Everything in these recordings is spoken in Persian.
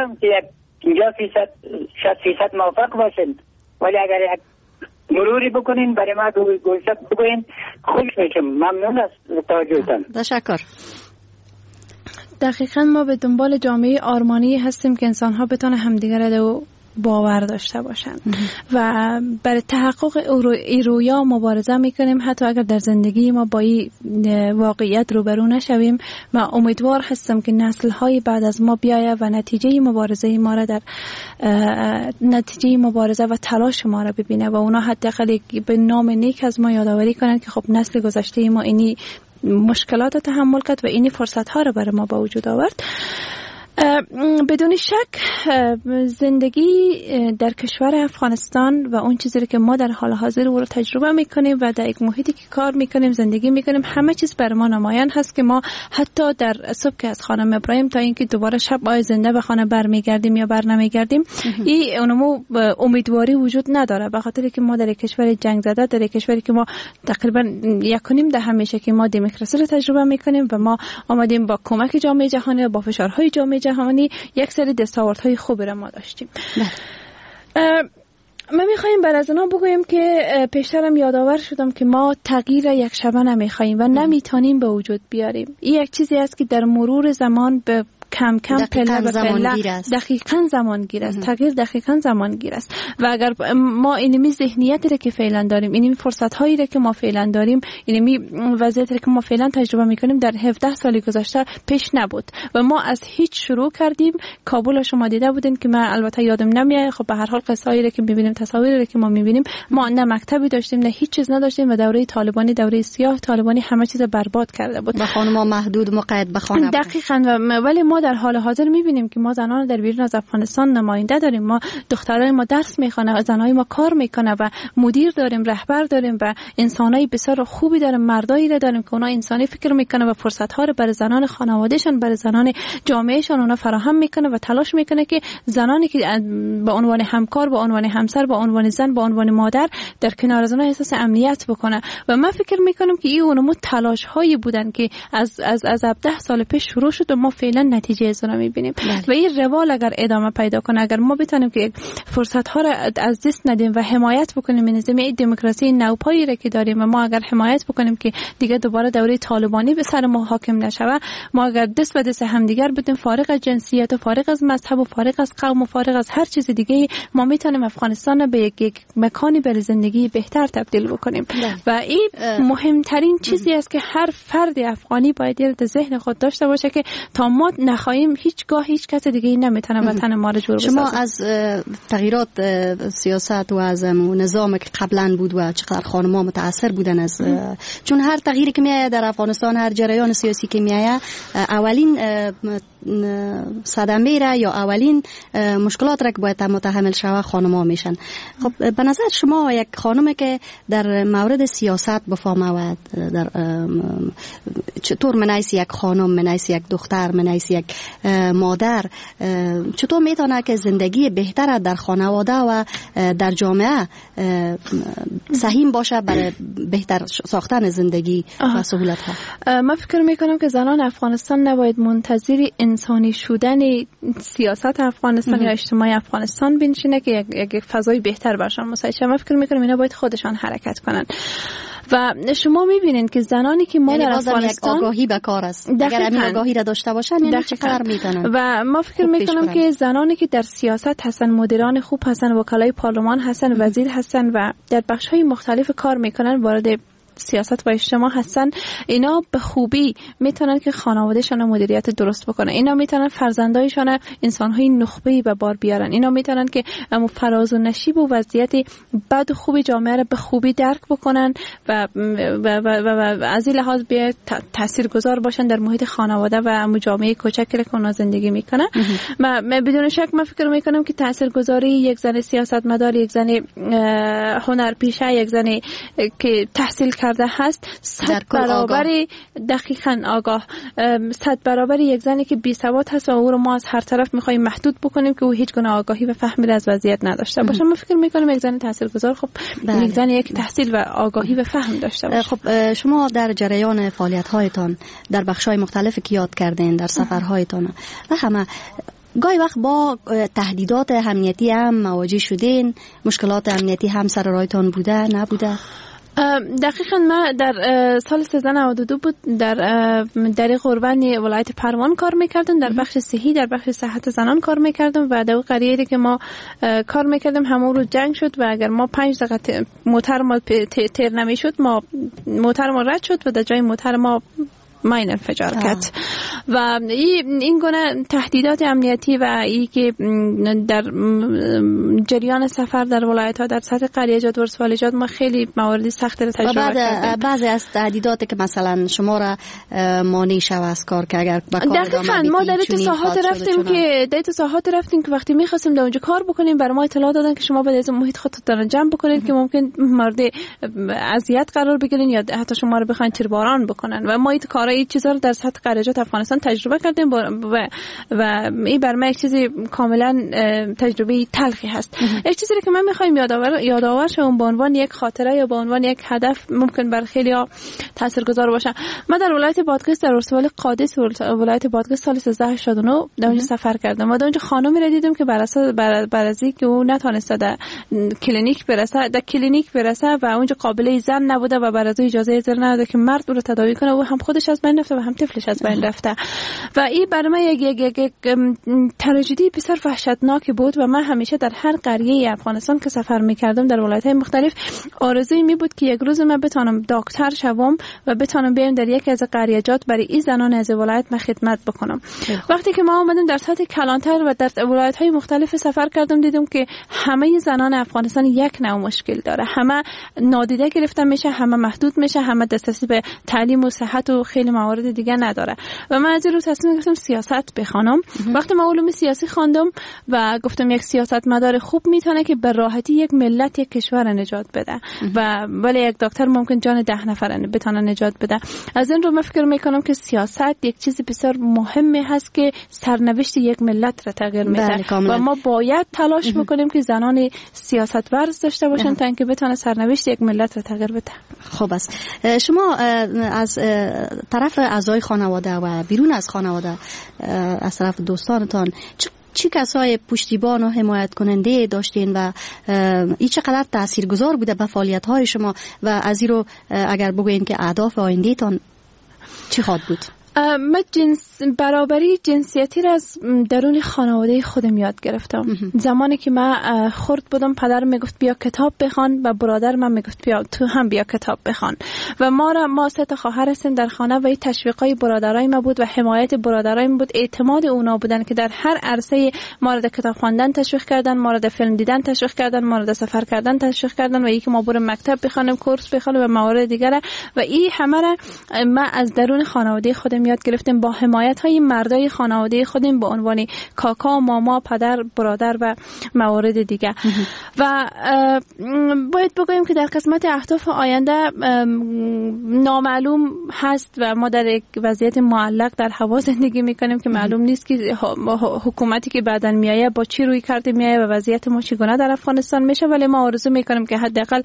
دارم که 50% موافق باشین، ولی اگر یک مروری بکنین برای ما گوشت بگوین خوش میشم. ممنون از توجهتان. تشکر. دقیقاً ما به دنبال جامعه آرمانی هستیم که انسان‌ها بتونه همدیگر رو باور داشته باشند و برای تحقق این رویا مبارزه میکنیم. حتی اگر در زندگی ما با این واقعیت روبرو نشویم، من امیدوار هستم که نسل‌های بعد از ما بیاید و نتیجه مبارزه ما را در نتیجه مبارزه و تلاش ما را ببینه و اونا حداقل به نام نیک از ما یادآوری کنند که خب نسل گذشته ما اینی مشکلات رو تحمل کرد و اینی فرصت‌ها را برای ما به وجود آورد. بدون شک زندگی در کشور افغانستان و اون چیزی که ما در حال حاضر او رو تجربه میکنیم و در یک محیطی که کار میکنیم زندگی میکنیم، همه چیز بر ما نمایان هست که ما حتی در صبح که از خانم ابراهیم تا اینکه دوباره شب آی زنده به خانه برمیگردیم یا بر نمیگردیم، این اونمو امیدواری وجود نداره، به خاطر که ما در کشور جنگ زده، در کشوری که ما تقریبا 1.5 دهه میشه که ما دموکراسی رو تجربه میکنیم و ما آمدیم با کمک جامعه جهانی و با فشارهای جامعه جهانی یک سری دستاوردهای خوبی را ما داشتیم. ما میخواییم بر از اونا بگویم که پیشترم یادآور شدم که ما تغییر یک شبه نمیخواییم و نمیتونیم به وجود بیاریم. این یک چیزی است که در مرور زمان به کم کم پله به پله دقیقاً زمانگیر است. تغییر دقیقاً زمانگیر است و اگر ما اینمی ذهنیتی را که فعلا داریم، اینمی فرصت‌هایی را که ما فعلا داریم، اینمی وضعیتی را که ما فعلا تجربه می‌کنیم در 17 سال گذشته پیش نبود و ما از هیچ شروع کردیم. کابل شما دیده بودین که من البته یادم نمیاد، خب به هر حال قصه‌ای را که می‌بینیم، تصاویری را که ما می‌بینیم، ما نه مکتبی داشتیم نه هیچ چیز نداشتیم و دوره طالبانی، دوره سیاه طالبانی همه چیز برباد کرده بود و خانم‌ها محدود مقید به خانه. دقیقاً. ولی ما در حال حاضر می‌بینیم که ما زنان در بیرون از افغانستان نماینده داریم، ما دخترای ما درس می‌خوانه، زنای ما کار می‌کنه و مدیر داریم، رهبر داریم و انسانای بسیار خوبی داریم، مردایی را داریم که اونا انسانی فکر می‌کنه و فرصت‌ها رو برای زنان خانواده‌شان، برای زنان جامعهشان اونا فراهم می‌کنه و تلاش می‌کنه که زنانی که به عنوان همکار، به عنوان همسر، به عنوان زن، به عنوان مادر در کنار از اونها احساس امنیت بکنه و من فکر می‌کنم که این اونمو تلاش‌هایی بودن که از 17 سال پیش شروع شد و ما فعلا نتیجه از اونها می‌بینیم و این روال اگر ادامه پیدا کنه، اگر ما بتونیم که فرصت‌ها را از دست ندیم و حمایت بکنیم نظام دموکراسی نوپایی را که داریم و ما اگر حمایت بکنیم که دیگه دوباره دوره طالبانی به سر ما حاکم نشود، ما اگر دست به دست همدیگر بدیم، فارغ از جنسیت و فارغ از مذهب و فارغ از قوم و فارغ از هر چیز دیگه، ما میتونیم افغانستان را به یک مکانی برای زندگی بهتر تبدیل بکنیم و این مهمترین چیزی است که هر فرد افغانی باید در ذهن خود داشته باشه که تا ما نخواهیم هیچگاه هیچ کس دیگه نمیتونه وطن ما رو جور بسازه. شما از تغییرات سیاست و از نظامی که قبلا بود و چقدر خانم‌ها متاثر بودن از چون هر تغییری که میاد در افغانستان، هر جریان سیاسی که میاد، اولین صدمه را یا اولین مشکلات را که باید متحمل شوه خانم‌ها میشن. خب به نظر شما یک خانمی که در مورد سیاست بفهمه و در چطور منایس یک خانم، منایس یک دختر، منایس یک مادر چطور میتونه که زندگی بهتر در خانواده و در جامعه سهیم باشه برای بهتر ساختن زندگی و سهولت ها؟ من فکر میکنم که زنان افغانستان نباید منتظر انسانی شدن سیاست افغانستان یا اجتماع افغانستان بنشینه که یک فضای بهتر برشان مساعد شه. من فکر میکنم اینا باید خودشان حرکت کنن و شما میبینید که زنانی که ما در افغانستان آگاهی به کار است، اگر همین آگاهی را داشته باشن یعنی چقدر میتونن. و ما فکر میکنم که زنانی که در سیاست هستن، مدیران خوب هستن، وکلای پارلمان هستن، وزیر هستن و در بخش‌های مختلف کار میکنن، وارد سیاست و اجتماع هستن، اینا به خوبی میتونن که خانوادهشان رو مدیریت درست بکنن. اینا میتونن فرزندایشان انسان‌های نخبه‌ای به بار بیارن. اینا میتونن که فراز و نشیب و وضعیت بد و خوب جامعه رو به خوبی درک بکنن و از این لحاظ به تاثیرگذار باشن در محیط خانواده و جامعه کوچکی که اونا زندگی میکنن. من بدون شک من فکر میکنم که تاثیرگذاری یک زن سیاستمدار، یک زن هنرپیشه، یک زن که تحصیل کرده هست 100 برابر دقیقاً آگاه، 100 برابر یک زنی که بی سواد هست و او رو ما از هر طرف می‌خوایم محدود بکنیم که او هیچ گونه آگاهی و فهمی از وضعیت نداشته باشه. من فکر می‌کنم یک زن تاثیرگذار خب یک زن یک تحصیل و آگاهی و فهم داشته باشه. خب شما در جریان فعالیت‌هایتان در بخش‌های مختلفی که یاد کردین، در سفرهایتان و همه گاهی وقت با تهدیدات امنیتی هم مواجه شدین؟ مشکلات امنیتی هم سر راهتان بوده نبوده؟ دقیقا ما در سال 1392 بود در قربانی ولایت پروان کار میکردم، در بخش صحی، در بخش صحت زنان کار میکردم و در قریه که ما کار میکردم همون رو جنگ شد و اگر ما 5 دقیقه موتر ما تیر نمیشد، ما موتر ما رد شد و در جای موتر ما ماین انفجار کرد و این گونه تهدیدات امنیتی و ای که در جریان سفر در ولایت ها در سطح قریه‌جات و ولسوالی‌جات ما خیلی موارد سختی رو تجربه کردیم. بعضی از تهدیداتی که مثلا شما را مانع شود از کار که اگر با کار دقیقاً ما در این ساحات رفتیم که وقتی می‌خواستیم در اونجا کار بکنیم برای ما اطلاع دادن که شما باید از محیط خودتون جمع بکنید که ممکن مورد اذیت قرار بگیرین یا حتی شما رو بخواید تیرباران بکنن و ما این کارا این چیزا رو در سطح قریه‌جات افغانستان تجربه کردیم و این بر من یک چیزی کاملا تجربه تلخی هست. یک چیزی که من می‌خوایم یادآور شم به عنوان یک خاطره یا به عنوان یک هدف ممکن بر خیلی‌ها تاثیرگذار باشه. من در ولایت بادغیس در ولسوالی قادس ولایت بادغیس سال 1389 در اونجا سفر کردم و در اونجا خانمی را دیدم که بر از اینکه او نتونسته در کلینیک برسه و اونجا قابل زن نبوده و بر از اجازه زن نداده که مرد او رو تداوی کنه و هم خودش از بین رفته و هم طفلش از بین رفته و این برای من یک تراژدی بسیار وحشتناک بود و من همیشه در هر قریه افغانستان که سفر می‌کردم در ولایت‌های مختلف آرزوی می بود که یک روز من بتونم دکتر شوم و بتونم بیام در یک از قریه‌جات برای این زنان از ولایت من خدمت بکنم. وقتی که ما اومدیم در سطح کلانتر و در ولایت‌های مختلف سفر کردم دیدم که همه زنان افغانستان یک نوع مشکل داره، همه نادیده گرفته میشه، همه محدود میشه، همه دسترسی به تعلیم و صحت و خیلی موارد دیگه نداره و من از این رو تصمیم گرفتم سیاست بخوانم. وقتی من علوم سیاسی خواندم و گفتم یک سیاستمدار خوب میتونه که به راحتی یک ملت یک کشور نجات بده و ولی یک دکتر ممکن جان 10 نفر بتونه نجات بده. از این رو من فکر میکنم که سیاست یک چیز بسیار مهمه هست که سرنوشت یک ملت را تغییر میده و ما باید تلاش بکنیم که زنان سیاست ورز داشته باشن تا اینکه بتونه سرنوشت یک ملت را تغییر بده. خوب است. شما از طرف اعضای خانواده و بیرون از خانواده از طرف دوستانتان چی کسای پشتیبان و حمایت کننده داشتین و این چقدر تاثیرگذار بوده به فعالیت های شما و از این رو اگر بگوین که اهداف آینده تان چی خواهد بود؟ من برابری جنسیتی را از درون خانواده خودم یاد گرفتم. زمانی که من خرد بودم پدر میگفت بیا کتاب بخوان و برادر من میگفت بیا تو هم بیا کتاب بخوان و ما 3 تا خواهر هستیم در خانه و این تشویقای برادرای ما بود و حمایت برادرای ما بود، اعتماد اونا بودن که در هر عرصه ما را کتاب خواندن تشویق کردن، ما را فیلم دیدن تشویق کردن، ما را سفر کردن تشویق کردن و یکی ما بریم مکتب بخوانیم، کورس بخوانیم و موارد دیگه و این همه را من از درون خانواده خودم یاد گرفتیم با حمایت های مردای خانواده خودم به عنوان کاکا، ماما، پدر، برادر و موارد دیگه. و باید بگویم که در قسمت اهداف آینده نامعلوم هست و ما در یک وضعیت معلق در هوا زندگی میکنیم که معلوم نیست که حکومتی که بعداً میایه با چی روی کرده میایه و وضعیت ما چگونه در افغانستان میشه، ولی ما آرزو میکنیم که حداقل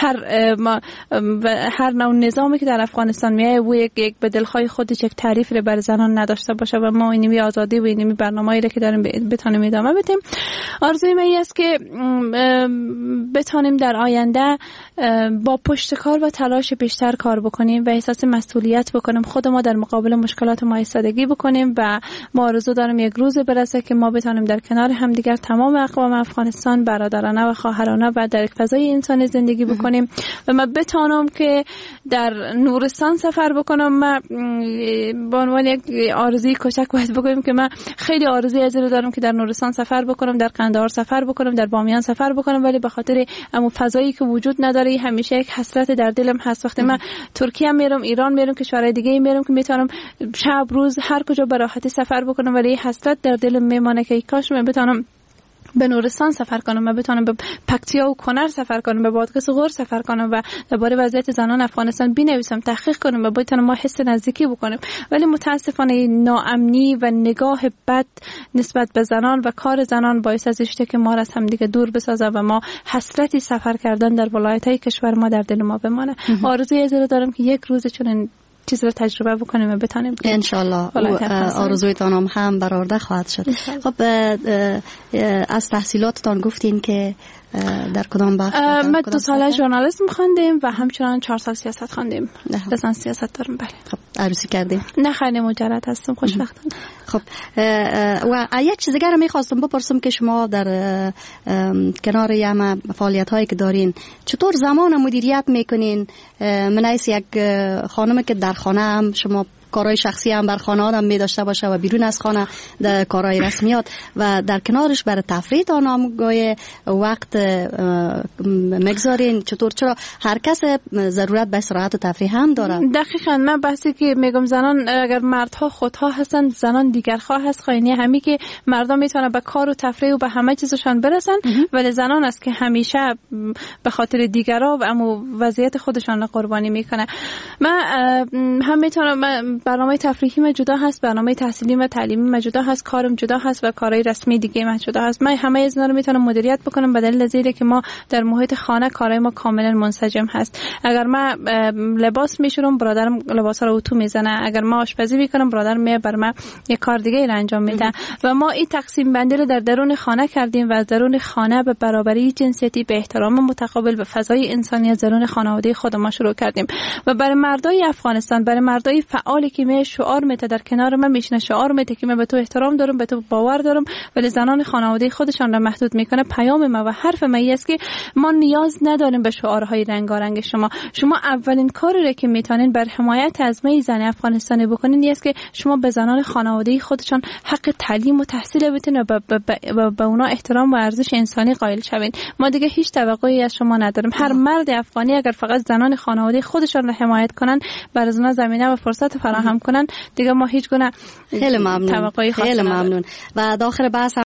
هر نوع نظامی که در افغانستان میایه و یک به دلخواه خودش یک تعریف بر زنان نداشته باشه و ما اینمی آزادی و اینمی برنامه‌ای که داریم بتونیم ادامه بدیم. آرزوی من این است که بتونیم در آینده با پشتکار و تلاش بیشتر کار بکنیم و احساس مسئولیت بکنیم، خود ما در مقابل مشکلات ما ایستادگی بکنیم و ما آرزو داریم یک روز برسه که ما بتونیم در کنار همدیگر تمام اقوام افغانستان برادرانه و خواهرانه و در یک فضای انسانی زندگی بکنیم و من بتونم که در نورستان سفر بکنم. من با عنوان یک آرزوی کوچک باید بگویم که من خیلی آرزوی از رو دارم که در نورستان سفر بکنم، در قندهار سفر بکنم، در بامیان سفر بکنم، ولی به خاطر اون فضایی که وجود نداره همیشه یک حسرت در دلم هست. وقتی من ترکیه میرم، ایران میرم، کشورهای دیگه میرم که میتونم شب روز هر کجا به راحتی سفر بکنم، ولی حسرت در دلم میمانه که کاش من بتونم به نورستان سفر کنم، من بتونم به پکتیا و کنر سفر کنم، به بادغیس و غور سفر کنم و درباره وضعیت زنان افغانستان بنویسم، تحقیق کنم و بتونم ما حس نزدیکی بکنیم. ولی متاسفانه ناامنی و نگاه بد نسبت به زنان و کار زنان باعث از شده که ما را از هم دیگه دور بسازه و ما حسرتی سفر کردن در ولایت‌های کشور ما در دل ما بمانه. آرزوی از رو دارم که یک روز چون چیز رو تجربه بکنیم و بتونیم ان شاء الله آرزویتان هم برآورده خواهد شد. خب از تحصیلاتتان گفتین که در کدام بخش؟ من 2 سال ژورنالیسم خواندیم و همچنان 4 سال سیاست خواندیم. لیسانس سیاست دارم. بله. خب عروسی کردیم؟ نه خیلی مجرد هستم، خوشبختانه. خب و یک چیز دیگه رو می‌خواستم بپرسم که شما در کنار یه فعالیت‌هایی که دارین چطور زمان مدیریت میکنین؟ من از یک خانمی که در خانه هم شما کارهای شخصی هم بر خانه آدم می داشته باشه و بیرون از خانه در کارهای رسمیات و در کنارش برای تفریح آن گاهی وقت مگذارین. چطور؟ چرا هر کس ضرورت به استراحت و تفریح هم داره. دقیقاً من بحثی که میگم زنان اگر مردها خودها هستن زنان دیگرخواه هست، خاینی همین که مردان میتونه به کار و تفریح و به همه چیزشان برسن ولی زنان است که همیشه به خاطر دیگرها و امو وضعیت خودشان را قربانی میکنه. من هم میتونم برنامه تفریحی من جدا هست، برنامه تحصیلی و تعلیمی من جدا هست، کارم جدا هست و کارهای رسمی دیگه من جدا هست. من همه از اینا رو میتونم مدیریت بکنم به دلیل زیره که ما در محیط خانه کارهای ما کاملا منسجم هست. اگر من لباس میشورم برادرم لباسا رو اتو میزنه، اگر ما آشپزی میکنم برادرم میاد بر من یک کار دیگه رو انجام میده و ما این تقسیم بندی رو در درون خانه کردیم و از درون خانه به برابری جنسیتی، به احترام متقابل، به فضای انسانیت درون خانواده خود ما شروع کردیم و برای مردای افغانستان، برای مردای فعالی که می شعار میته در کنار من میشنه، شعار میته که من به تو احترام دارم، به تو باور دارم ولی زنان خانواده خودشان را محدود میکنه. پیام ما و حرف ما است که ما نیاز نداریم به شعارهای رنگارنگ شما اولین کاری را که میتونین بر حمایت از می زن افغانستانی بکنین است که شما به زنان خانواده خودشان حق تعلیم و تحصیل بدین و به اونا احترام و ارزش انسانی قائل شوین. ما دیگه هیچ توقعی از شما نداریم. هر مرد افغانی اگر فقط زنان خانواده خودشان را حمایت کنن، بر از اونا زمینه و فرصت فراهم کنن، دیگه ما هیچ گونه خیلی ممنون. توقعی خیلی ممنون. و داخل بحث